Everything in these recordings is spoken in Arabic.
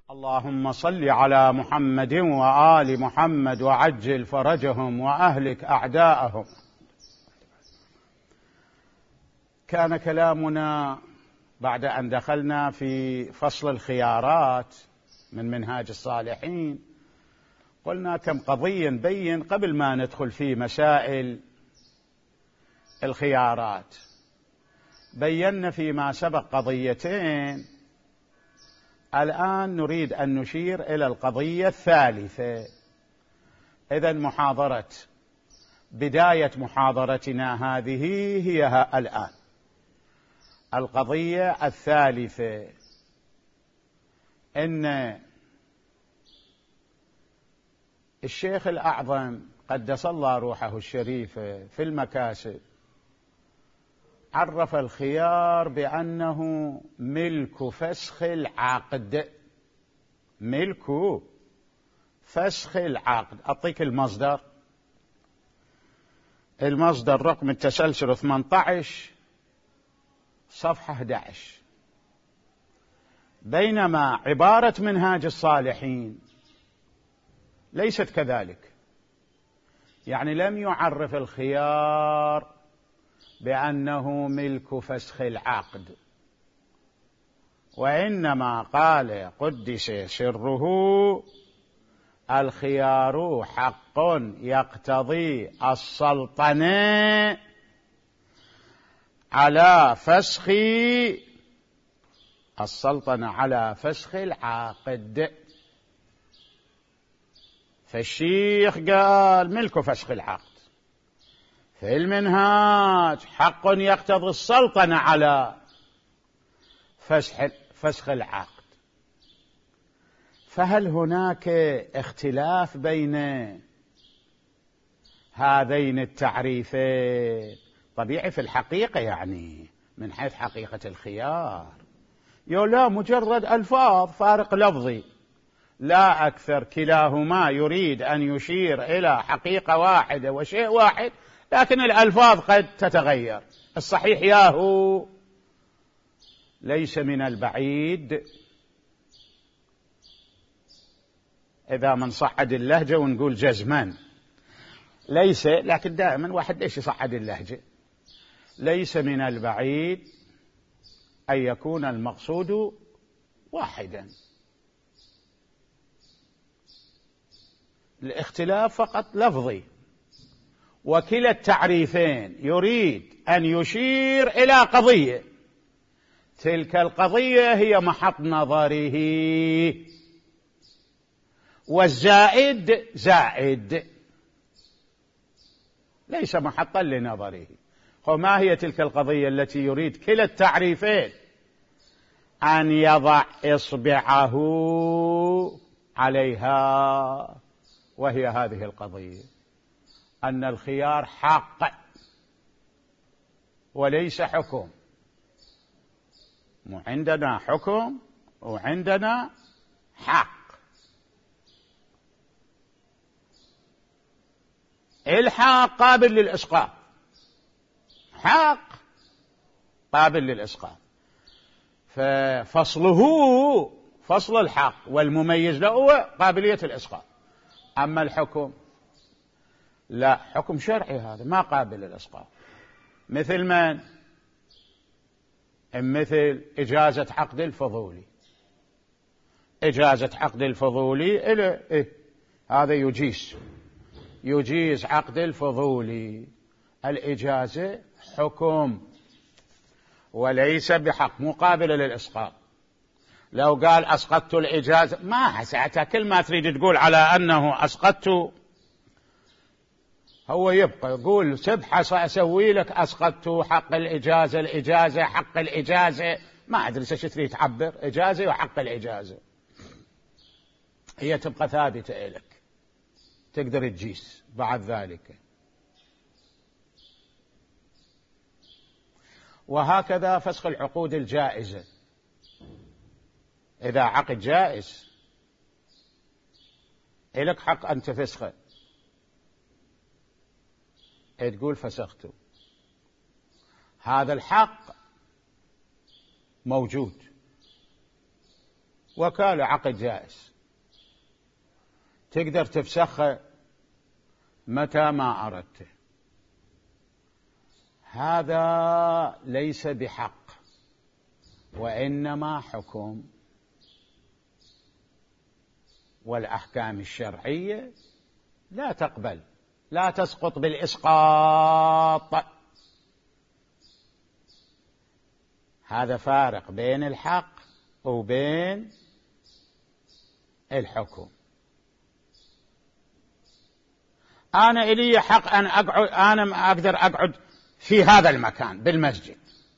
اللهم صل على محمد وآل محمد وعجل فرجهم وأهلك أعداءهم. كان كلامنا بعد أن دخلنا في فصل الخيارات من منهاج الصالحين، قلنا كم قضية نبين قبل ما ندخل في مسائل الخيارات. بينا فيما سبق قضيتين، الآن نريد أن نشير إلى القضية الثالثة. إذن بداية محاضرتنا هذه هي الآن القضية الثالثة، إن الشيخ الأعظم قدس الله روحه الشريفة في المكاسب عرف الخيار بأنه ملك فسخ العقد. ملك فسخ العقد. أعطيك المصدر رقم التسلسل 18 صفحة 11. بينما عبارة منهاج الصالحين ليست كذلك، يعني لم يعرف الخيار بأنه ملك فسخ العقد، وإنما قال قدس سره: الخيار حق يقتضي السلطنة على فسخ العقد. فالشيخ قال ملك فسخ العقد، في المنهاج حق يقتضي السلطنة على فسخ العقد. فهل هناك اختلاف بين هذين التعريفين؟ طبيعي في الحقيقة، يعني من حيث حقيقة الخيار لا، مجرد ألفاظ فارق لفظي لا أكثر، كلاهما يريد أن يشير إلى حقيقة واحدة وشيء واحد، لكن الألفاظ قد تتغير. الصحيح ياهو ليس من البعيد إذا من صعد اللهجة ونقول جزمان ليس، لكن دائما واحد ليش يصعد اللهجة. ليس من البعيد أن يكون المقصود واحدا، الاختلاف فقط لفظي، وكلا التعريفين يريد أن يشير إلى قضية، تلك القضية هي محط نظره، والزائد زائد ليس محطا لنظره. وما هي تلك القضية التي يريد كلا التعريفين أن يضع إصبعه عليها؟ وهي هذه القضية، أن الخيار حق وليس حكم. عندنا حكم وعندنا حق. الحق قابل للإسقاط، حق قابل للإسقاط، ففصله فصل الحق والمميز له قابلية الإسقاط. أما الحكم لا، حكم شرعي هذا ما قابل للإسقاط. مثل من؟ مثل إجازة عقد الفضولي. إجازة عقد الفضولي هذا يجيز عقد الفضولي. الإجازة حكم وليس بحق، مقابل للإسقاط. لو قال أسقطت الإجازة، ما ساعتها كل ما تريد تقول على أنه أسقطت، هو يبقى يقول سبحة أسوي لك أسقطت حق الإجازة حق الإجازة، ما أدري ايش تريد تعبر، إجازة وحق الإجازة هي تبقى ثابتة لك، تقدر تجيس بعد ذلك. وهكذا فسخ العقود الجائزة، إذا عقد جائز إلك حق أن تفسخه، تقول فسخته، هذا الحق موجود وكالة عقد جائز، تقدر تفسخه متى ما أردت. هذا ليس بحق، وإنما حكم، والأحكام الشرعية لا تقبل، لا تسقط بالإسقاط. هذا فارق بين الحق وبين الحكم. أنا إلي حق أن أقعد، أنا أقدر أقعد في هذا المكان بالمسجد،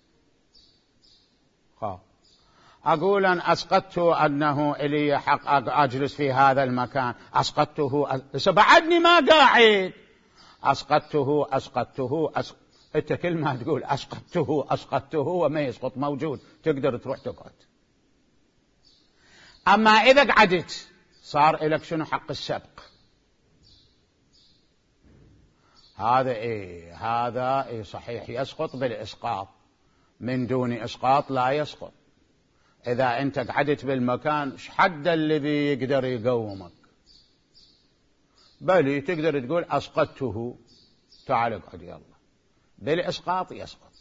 أقول أن أسقطت أنه إلي حق أجلس في هذا المكان، أسقطته، بعدني ما قاعد، أسقطته. أنت كل ما تقول أسقطته وما يسقط موجود، تقدر تروح تقعد. أما إذا قعدت صار لك شنو حق السبق. هذا صحيح يسقط بالإسقاط، من دون إسقاط لا يسقط. إذا أنت قعدت بالمكان حد الذي يقدر يقومك، بل تقدر تقول أسقطته، تعال اقعد يلا، بالإسقاط يسقط.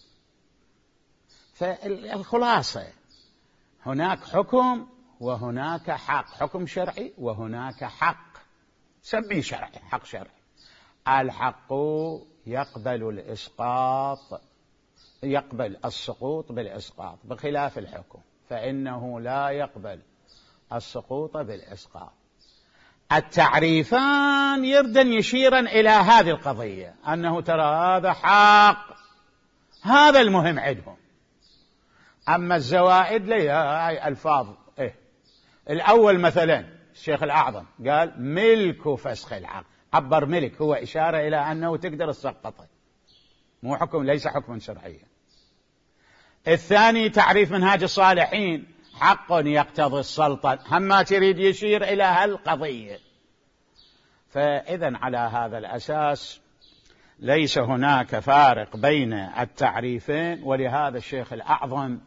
فالخلاصة هناك حكم وهناك حق، حكم شرعي وهناك حق، سميه شرعي، حق شرعي. الحق يقبل الإسقاط، يقبل السقوط بالإسقاط، بخلاف الحكم فإنه لا يقبل السقوط بالإسقاط. التعريفان يردن يشيرا إلى هذه القضية، أنه ترى هذا حق، هذا المهم عندهم. أما الزوائد لي هاي ألفاظ. الأول مثلا الشيخ الأعظم قال ملك فسخ العقد، عبر ملك، هو إشارة إلى أنه تقدر تسقطه، مو حكم، ليس حكما شرعيا. الثاني تعريف منهاج الصالحين، حق يقتضي السلطة، هم ما تريد يشير إلى هالقضية. فإذا على هذا الأساس ليس هناك فارق بين التعريفين. ولهذا الشيخ الأعظم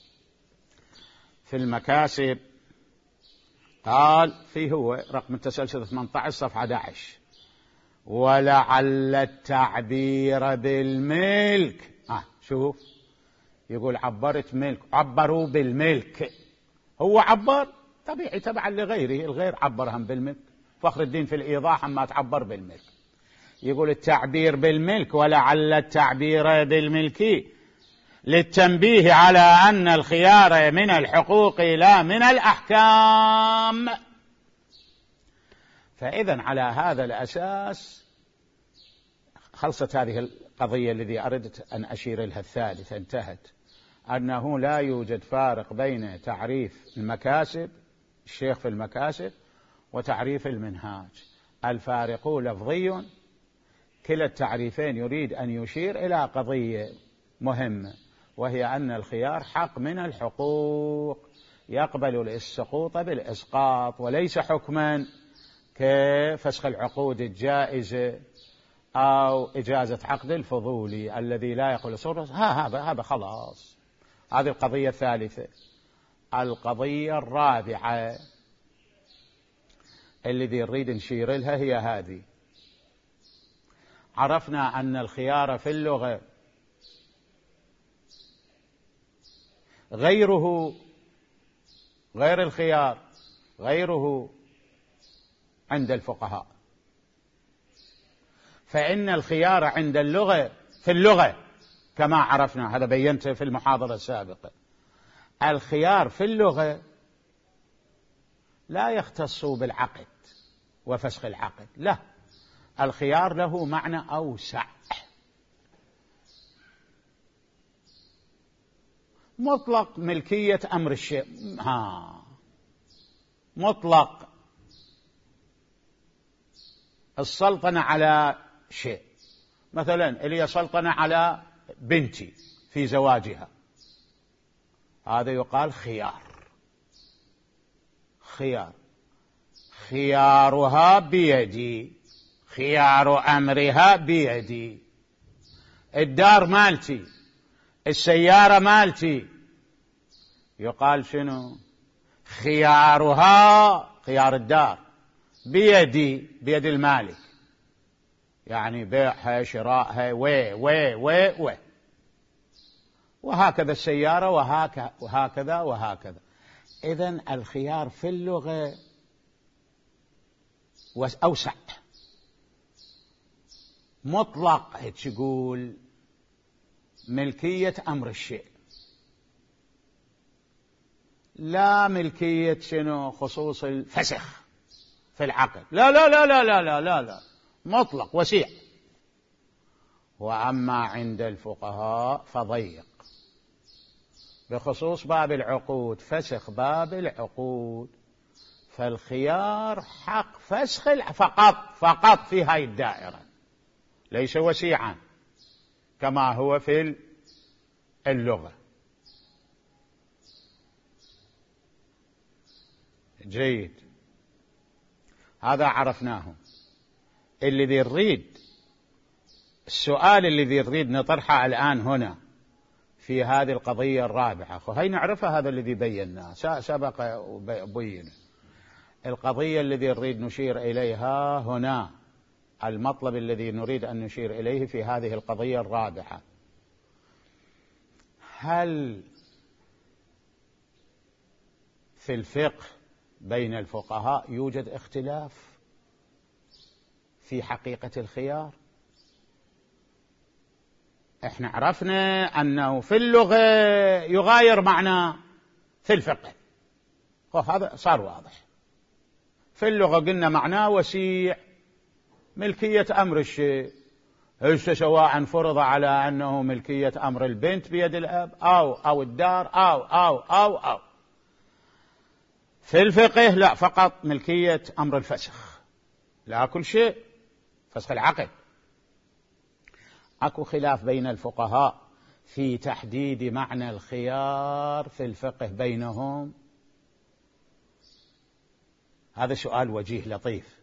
في المكاسب قال فيه، هو رقم التسلسل 18 صفحة 11: ولعل التعبير بالملك. شوف، يقول عبرت ملك، عبروا بالملك، هو عبر طبيعي تبعا لغيره، الغير عبرهم بالملك. فخر الدين في الإيضاح ما تعبر بالملك، يقول التعبير بالملك ولعل التعبير بالملك للتنبيه على أن الخيار من الحقوق لا من الأحكام. فإذا على هذا الأساس خلصت هذه القضية التي أردت أن أشير لها، الثالثة انتهت، أنه لا يوجد فارق بين تعريف المكاسب الشيخ في المكاسب وتعريف المنهاج. الفارق لفظي، كلا التعريفين يريد أن يشير إلى قضية مهمة، وهي أن الخيار حق من الحقوق يقبل السقوط بالإسقاط، وليس حكما كفسخ العقود الجائزة أو إجازة عقد الفضولي الذي لا يقبل صورة. هذا خلاص. هذه القضية الثالثة. القضية الرابعة الذي نريد نشير لها هي هذه: عرفنا أن الخيار في اللغة غيره، غير الخيار غيره عند الفقهاء. فإن الخيار عند اللغة، في اللغة كما عرفنا، هذا بينته في المحاضرة السابقة، الخيار في اللغة لا يختص بالعقد وفسخ العقد، لا، الخيار له معنى أوسع. مطلق ملكية أمر الشيء، مطلق السلطنة على شيء، مثلا إلي سلطنة على بنتي في زواجها، هذا يقال خيار. خيارها بيدي، خيار أمرها بيدي. الدار مالتي، السيارة مالتي، يقال شنو؟ خيارها خيار الدار بيدي، بيد المالك، يعني بيعها شرائها و وهكذا السيارة وهكذا وهكذا. إذن الخيار في اللغة أوسع، مطلق، تقول ملكية أمر الشيء، لا ملكية شنو خصوص الفسخ في العقد، لا لا لا لا لا لا لا, لا. مطلق وسيع. وأما عند الفقهاء فضيق بخصوص باب العقود، فسخ باب العقود، فالخيار حق فسخ فقط في هاي الدائرة، ليس وسيعا كما هو في اللغة. جيد، هذا عرفناه. الذي نريد، السؤال الذي نريد نطرحه الآن هنا في هذه القضية الرابعة، هاي نعرفها، هذا الذي بيناه سبق بينه. القضية الذي نريد نشير إليها هنا، المطلب الذي نريد أن نشير إليه في هذه القضية الرابعة، هل في الفقه بين الفقهاء يوجد اختلاف في حقيقة الخيار؟ احنا عرفنا أنه في اللغة يغاير معنى في الفقه، هذا صار واضح. في اللغة قلنا معناه وسيع، ملكية أمر الشيء، سواء فرض على أنه ملكية أمر البنت بيد الأب أو الدار أو. في الفقه لا، فقط ملكية أمر الفسخ، لا كل شيء، فسخ العقد. أكو خلاف بين الفقهاء في تحديد معنى الخيار في الفقه بينهم؟ هذا سؤال وجيه لطيف.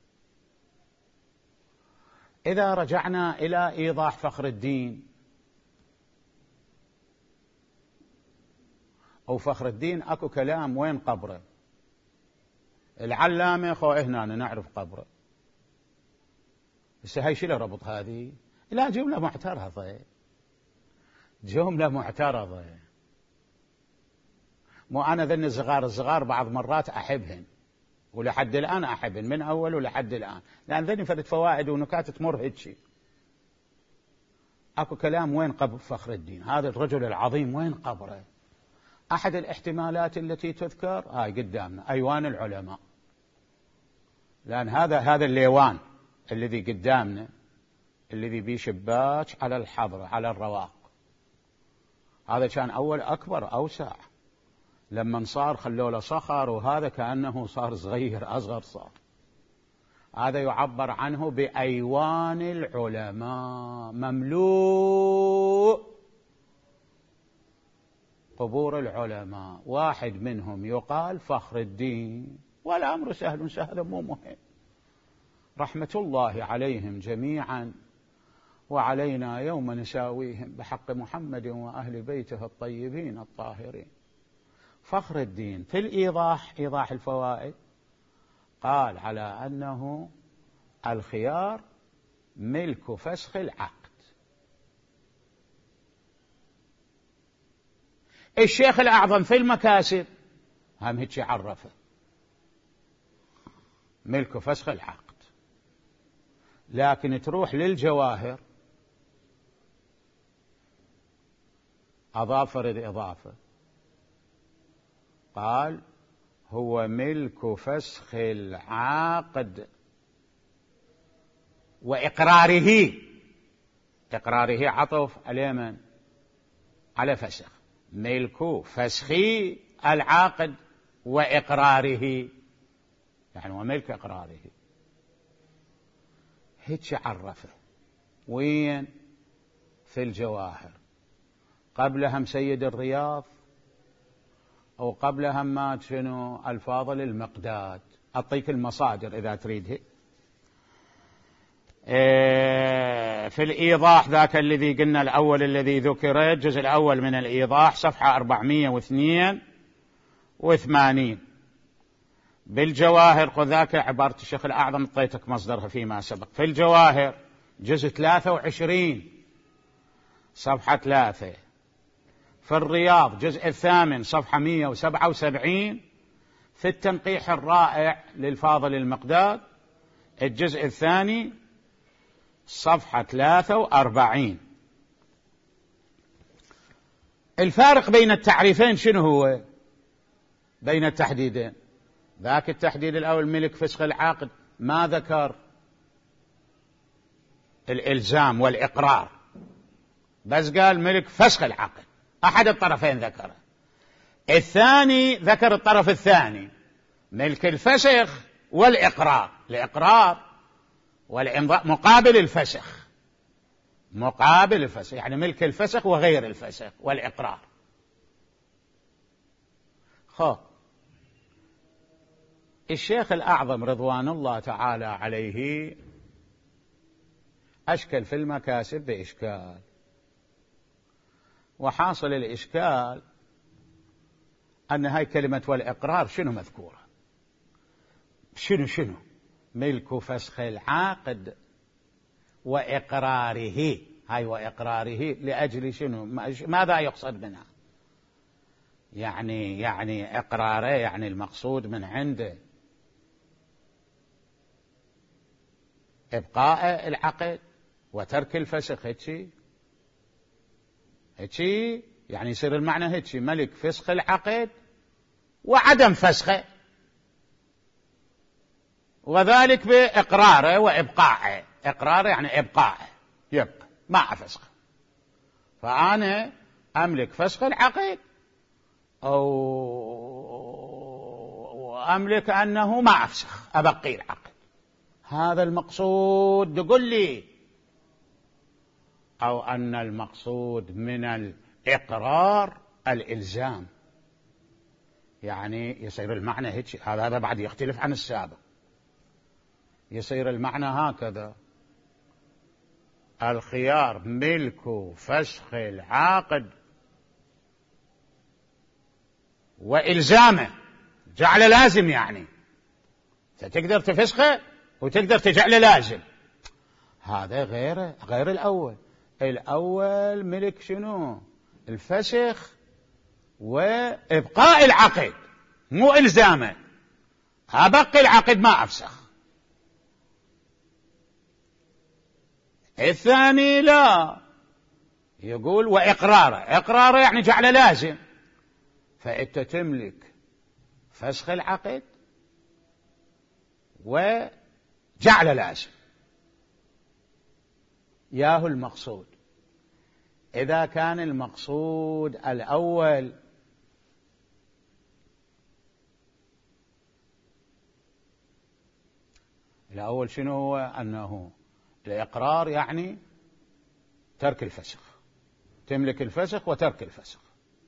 إذا رجعنا إلى إيضاح فخر الدين أو فخر الدين، أكو كلام وين قبره؟ العلامة هنا نعرف قبره، بس هاي شو ربط هذه؟ لا، جملة معترضة، جملة معترضة. مو أنا ذن الصغار بعض مرات أحبهن، ولحد الآن أحبهن، من أول ولحد الآن، لأن ذني فدت فوائد ونكات تمر هيك. أكو كلام وين قبر فخر الدين هذا الرجل العظيم، وين قبره؟ أحد الاحتمالات التي تذكر هاي قدامنا، أيوان العلماء، لأن هذا الليوان الذي قدامنا، الذي بيه شباك على الحضرة على الرواق، هذا كان أول أكبر أوسع، لما صار خلوا له صخر، وهذا كأنه صار صغير أصغر صار. هذا يعبر عنه بأيوان العلماء، مملوء قبور العلماء، واحد منهم يقال فخر الدين، والأمر سهل سهل مو مهم، رحمة الله عليهم جميعا، وعلينا يوم نساويهم بحق محمد وأهل بيته الطيبين الطاهرين. فخر الدين في الإيضاح، إيضاح الفوائد، قال على أنه الخيار ملك فسخ العقد. الشيخ الأعظم في المكاسب هم هيك عرفه، ملك فسخ العقد. لكن تروح للجواهر أضاف فرد إضافة، قال هو ملك فسخ العقد وإقراره. إقراره عطف على من؟ على فسخ، ملك فسخ العقد وإقراره، يعني وملك إقراره. هيك عرفه. وين؟ في الجواهر. قبلهم سيد الرياض، أو قبلهم ما شنو الفاضل المقداد. أعطيك المصادر إذا تريدها. في الإيضاح ذاك الذي قلنا الأول الذي ذكر، الجزء الأول من الإيضاح صفحة 402، وثمانين. بالجواهر، وذاك عبارة الشيخ الأعظم اعطيتك مصدرها فيما سبق. في الجواهر جزء 23 صفحة 3. في الرياض جزء 8 صفحة 177. في التنقيح الرائع للفاضل المقداد الجزء الثاني صفحة 43. الفارق بين التعريفين شنو هو؟ بين التحديدين، ذاك التحديد الأول ملك فسخ العقد ما ذكر الإلزام والإقرار، بس قال ملك فسخ العقد، أحد الطرفين ذكره. الثاني ذكر الطرف الثاني، ملك الفسخ والإقرار. الإقرار والإمضاء مقابل الفسخ، مقابل الفسخ، يعني ملك الفسخ وغير الفسخ والإقرار. الشيخ الأعظم رضوان الله تعالى عليه أشكل في المكاسب بإشكال، وحاصل الإشكال أن هاي كلمة والإقرار شنو مذكورة؟ شنو ملك فسخ العقد وإقراره. هاي وإقراره لأجل شنو؟ ماذا يقصد منها؟ يعني إقراره، يعني المقصود من عنده إبقاء العقد وترك الفسخ. هيك يعني يصير المعنى هيك، ملك فسخ العقد وعدم فسخه، وذلك بإقراره وإبقائه. إقراره يعني إبقائه، يبقى مع فسخ. فأنا أملك فسخ العقد أو أملك أنه ما أفسخ، أبقي العقد. هذا المقصود تقول لي، أو أن المقصود من الإقرار الإلزام، يعني يصير المعنى هيك. هذا بعد يختلف عن السابق، يصير المعنى هكذا: الخيار ملك فسخ العقد وإلزامه، جعل لازم، يعني تقدر تفسخه وتقدر تجعله لازم. هذا غير الأول. الأول ملك شنو؟ الفسخ وإبقاء العقد، مو إلزامه. أبقي العقد ما أفسخ. الثاني لا، يقول وإقراره. إقراره يعني جعل لازم، فأنت تملك فسخ العقد وجعل لازم. ياهو المقصود. إذا كان المقصود الأول شنو هو؟ أنه الإقرار يعني ترك الفسخ، تملك الفسخ وترك الفسخ.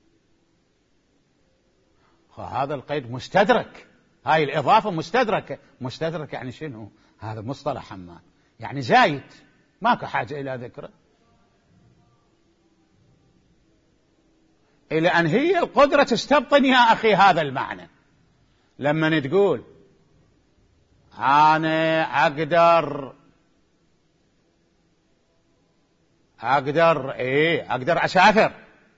هذا القيد مستدرك، هاي الإضافة مستدركة. مستدرك يعني شنو؟ هذا مصطلح حماد، يعني زايد، ماكو حاجة إلى ذكره، إلى أن هي القدرة تستبطن يا أخي هذا المعنى. لما تقول أنا أقدر أسافر،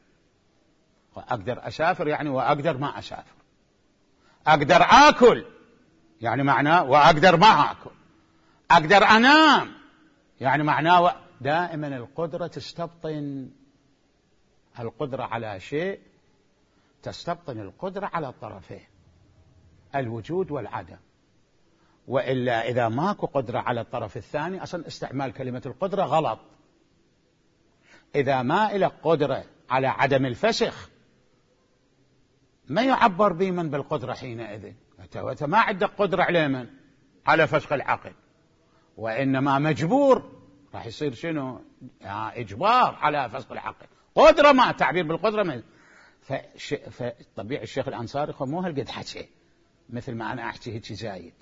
أقدر أسافر يعني وأقدر ما أسافر. أقدر آكل يعني معناه وأقدر ما آكل. أقدر أنام يعني معناه دائما القدرة تستبطن، القدرة على شيء تستبطن القدرة على الطرفين، الوجود والعدم. وإلا إذا ماكو قدرة على الطرف الثاني، أصلا استعمال كلمة القدرة غلط. إذا ما إلى قدرة على عدم الفسخ ما يعبر بمن بالقدرة حينئذ. أنت ما عندك قدرة على من؟ على فسخ العقد، وإنما مجبور. راح يصير شنو؟ إجبار على فسخ العقد. قدرة ما تعبير بالقدرة ما. فطبيعي الشيخ الأنصاري مو هالقد حكي مثل ما أنا أحكي هيك زايد.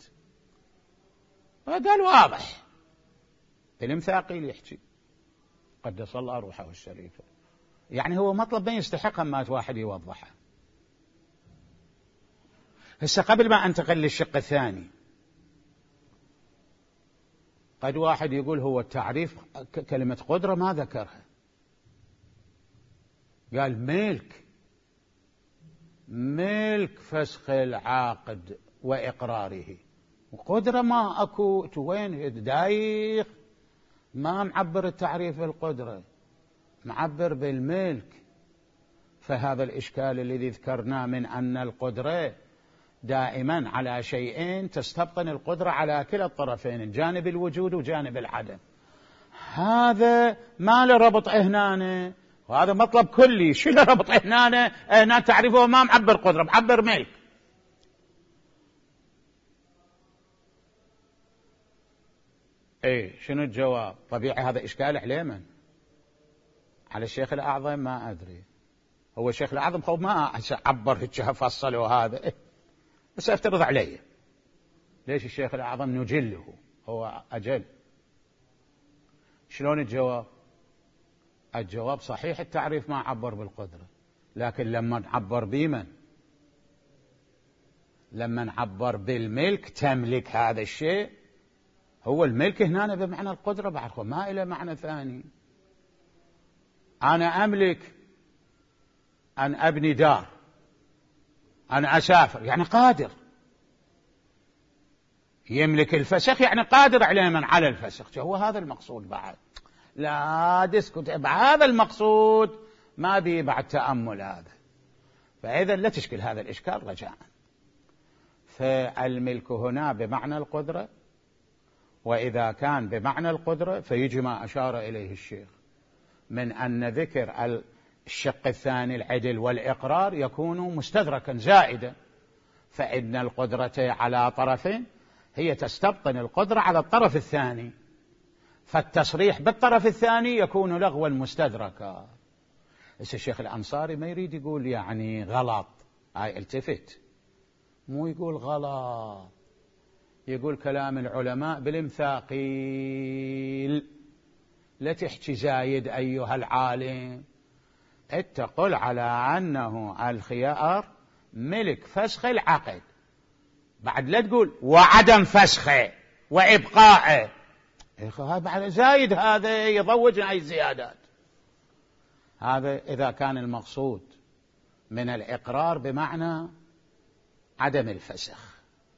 قال واضح. المثاقيل يحكي قدس الله روحه الشريفة، يعني هو مطلب ما يستحق أما واحد يوضحه. هسه قبل ما أنتقل للشق الثاني، قد واحد يقول هو التعريف كلمة قدرة ما ذكرها، قال ملك فسخ العقد وإقراره، وقدرة ما أكو، وين دايخ، ما معبر التعريف بالقدرة، معبر بالملك. فهذا الإشكال الذي ذكرناه من أن القدرة دائما على شيئين تستبطن القدرة على كلا الطرفين، جانب الوجود وجانب العدم، هذا ما له ربط هنا، وهذا مطلب كلي. شو له ربط هنا تعريفه ما معبر قدرة، معبر ملك. شنو الجواب؟ طبيعي هذا إشكال عليه من؟ على الشيخ الأعظم؟ ما أدري، هو الشيخ الأعظم خو ما عبر هيك فصل وهذا، بس افترض عليه. ليش الشيخ الأعظم نجله، هو أجل. شلون الجواب؟ الجواب صحيح التعريف ما عبر بالقدرة، لكن لما نعبر بمن؟ لما نعبر بالملك، تملك هذا الشيء، هو الملك هنا بمعنى القدرة بعد، ما إلى معنى ثاني. أنا أملك أن أبني دار، أنا أسافر، يعني قادر. يملك الفسخ يعني قادر على من على الفسخ، هو هذا المقصود بعد. لا تسكت، هذا المقصود ما بي بعد تأمل هذا. فإذا لا تشكل هذا الإشكال رجاء. فالملك هنا بمعنى القدرة، وإذا كان بمعنى القدرة فيجي ما أشار إليه الشيخ من أن ذكر الشق الثاني العدل والإقرار يكون مستدركا زائدا، فإن القدرة على طرفين هي تستبطن القدرة على الطرف الثاني، فالتصريح بالطرف الثاني يكون لغوا مستدركا. بس الشيخ الأنصاري ما يريد يقول يعني غلط، التفت، مو يقول غلط، يقول كلام العلماء بالمثاقيل، لا تحكي زايد أيها العالم، اتقل على أنه الخيار ملك فسخ العقد، بعد لا تقول وعدم فسخه وإبقائه، هذا زايد، هذا يضوج أي زيادات. هذا إذا كان المقصود من الإقرار بمعنى عدم الفسخ،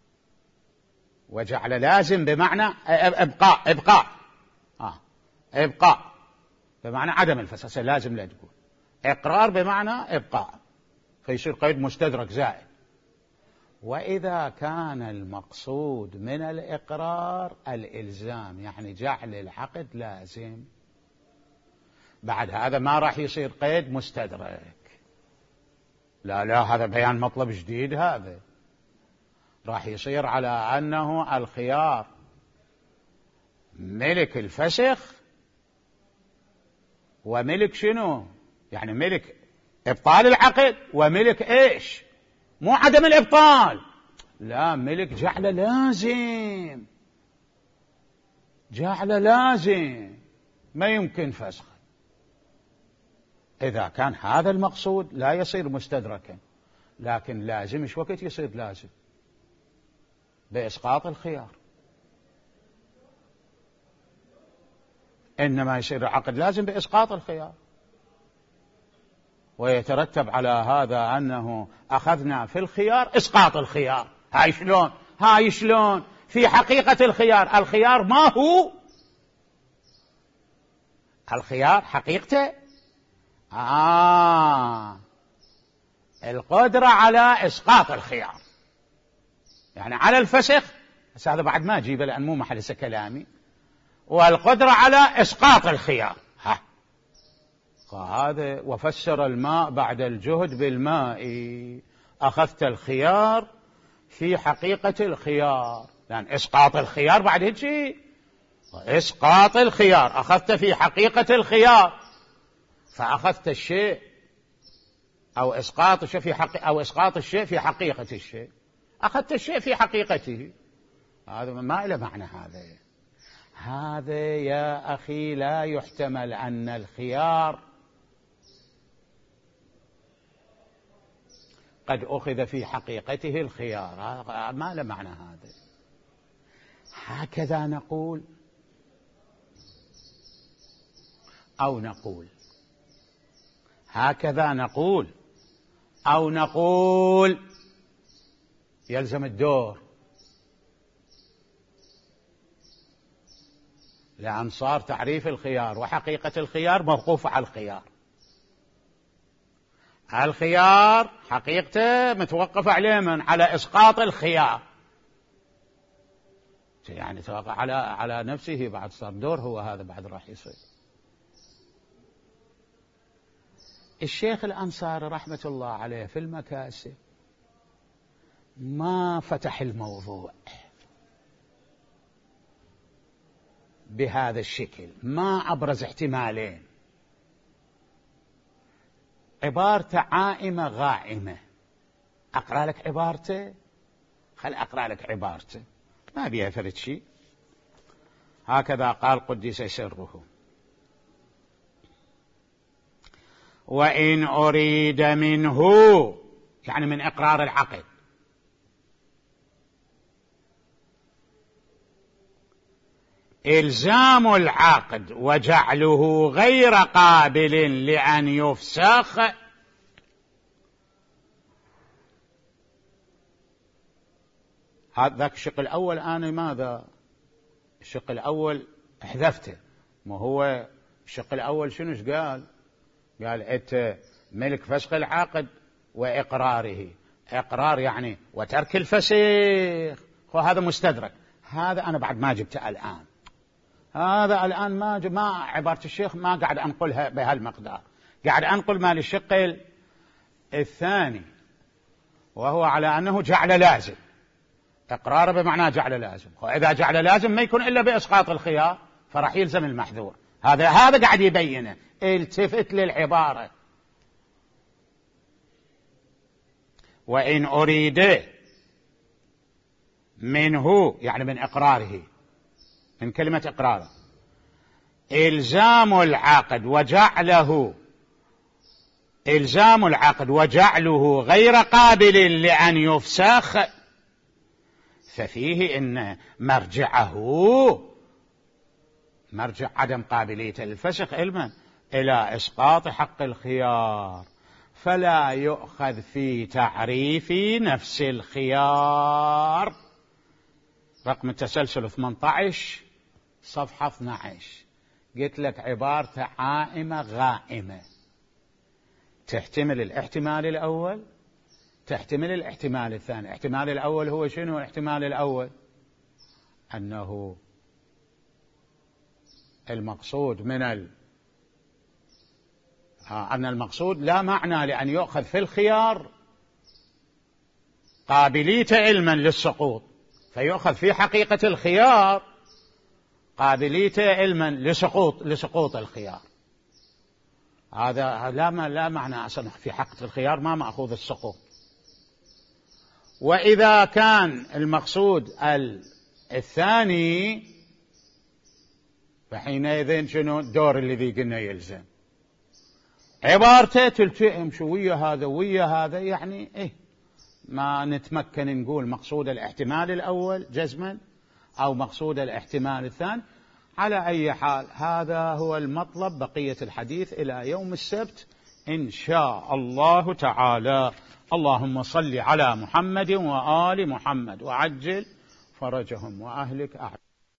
وجعل لازم بمعنى إبقاء بمعنى عدم الفسخ، لازم لا تقول إقرار بمعنى إبقاء، فيصير قيد مستدرك زائد. وإذا كان المقصود من الإقرار الإلزام، يعني جعل العقد لازم، بعد هذا ما راح يصير قيد مستدرك، لا هذا بيان مطلب جديد، هذا راح يصير على أنه الخيار ملك الفسخ وملك شنو؟ يعني ملك إبطال العقد وملك إيش؟ مو عدم الإبطال، لا، ملك جعل لازم، ما يمكن فسخ. إذا كان هذا المقصود لا يصير مستدركا، لكن لازم إيش وقت يصير لازم؟ بإسقاط الخيار، إنما يصير العقد لازم بإسقاط الخيار، ويترتب على هذا أنه أخذنا في الخيار إسقاط الخيار. هاي شلون في حقيقة الخيار ما هو الخيار حقيقته القدرة على إسقاط الخيار، يعني على الفسخ، بس هذا بعد ما أجيبه لأن مو محل كلامي، والقدرة على إسقاط الخيار. فهذا وفسر الماء بعد الجهد بالماء، أخذت الخيار في حقيقة الخيار، لأن إسقاط الخيار بعد هيك، إسقاط الخيار أخذت في حقيقة الخيار، فأخذت الشيء أو إسقاط الشيء في حقيقة الشيء، أخذت الشيء في حقيقته، هذا ما إلى معنى. هذا يا أخي لا يحتمل أن الخيار قد أخذ في حقيقته الخيار، ما له معنى هذا. هكذا نقول أو نقول، هكذا نقول أو نقول، يلزم الدور، لأن صار تعريف الخيار وحقيقة الخيار موقوف على الخيار. الخيار حقيقته متوقف عليه من على إسقاط الخيار، يعني توقع على نفسه، بعد صار دور هو هذا بعد راح يصير. الشيخ الأنصاري رحمة الله عليه في المكاسب ما فتح الموضوع بهذا الشكل، ما أبرز احتمالين، عبارته عائمة غائمة. أقرأ لك عبارته، خل أقرأ لك عبارته، ما بيها فرد شيء. هكذا قال قدس سره: وإن أريد منه، يعني من إقرار العقد، إلزام العقد وجعله غير قابل لأن يفسخ، ذاك الشق الأول أنا ماذا؟ الشق الأول حذفته، ما هو الشق الأول شنوش قال؟ قال أنت ملك فسخ العقد وإقراره، إقرار يعني وترك الفسيخ، هذا مستدرك، هذا أنا بعد ما جبته الآن، هذا الآن ما عبارة الشيخ ما قاعد أنقلها بهالمقدار، قاعد أنقل ما للشق الثاني، وهو على أنه جعل لازم، إقراره بمعنى جعل لازم، وإذا جعل لازم ما يكون إلا بإسقاط الخيار، فراح يلزم المحذور. هذا قاعد يبينه، التفت للعبارة. وإن أريد منه، يعني من إقراره، من كلمة إقراره، إلزام العقد وجعله غير قابل لأن يفسخ، ففيه إن مرجع عدم قابلية الفسخ إلى إسقاط حق الخيار، فلا يؤخذ في تعريف نفس الخيار. رقم التسلسل 18 صفحة 12. قلت لك عبارة عائمة غائمة، تحتمل الاحتمال الأول، تحتمل الاحتمال الثاني. الاحتمال الأول هو شنو؟ الاحتمال الأول أنه المقصود أن المقصود لا معنى لأن يؤخذ في الخيار قابلية علما للسقوط، فيؤخذ في حقيقة الخيار قابلية علما لسقوط الخيار. هذا لا معنى أصلا في حقيقة الخيار ما مأخوذ السقوط. وإذا كان المقصود الثاني فحينئذ شنو الدور الذي قلنا يلزم؟ عبارته تلتئم شوية هذا ويا هذا، يعني ما نتمكن نقول مقصود الاحتمال الأول جزما أو مقصود الاحتمال الثاني. على أي حال هذا هو المطلب، بقية الحديث إلى يوم السبت إن شاء الله تعالى. اللهم صل على محمد وآل محمد وعجل فرجهم وأهلك أعلم.